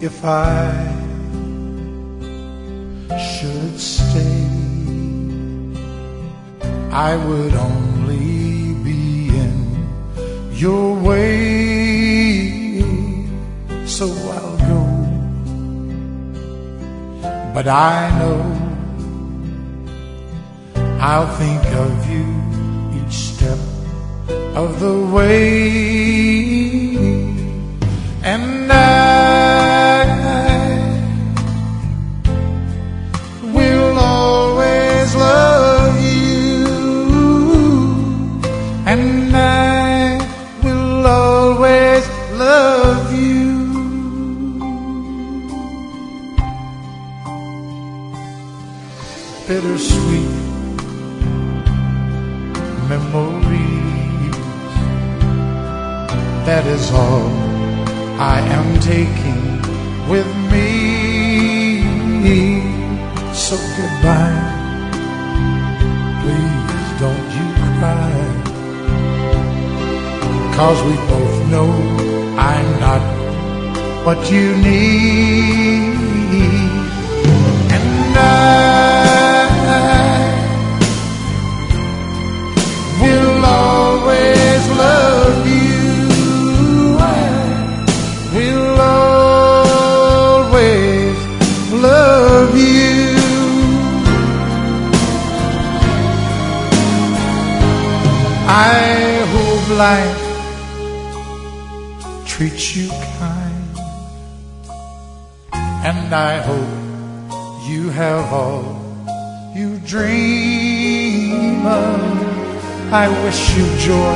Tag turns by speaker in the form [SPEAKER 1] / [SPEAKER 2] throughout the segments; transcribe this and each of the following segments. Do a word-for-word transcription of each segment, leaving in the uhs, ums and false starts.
[SPEAKER 1] If I should stay, I would only be in your way, so I'll go. But I know I'll think of you each step of the way, and I will always love you, and I will always love you. Bittersweet memories, that is all I am taking with me. So goodbye, please don't you cry, 'cause we both know I'm not what you need, and I will always love you. I will always love you. I hope life treats you kind, and I hope you have all you dream of. I wish you joy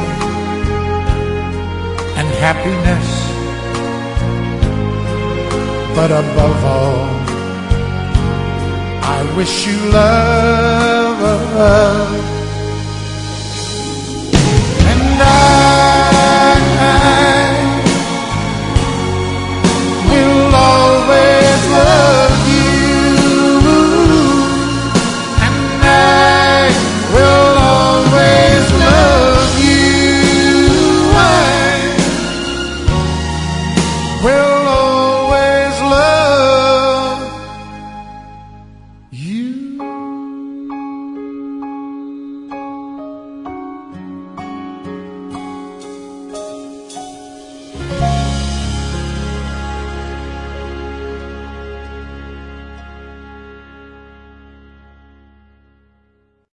[SPEAKER 1] and happiness, but above all, I wish you love.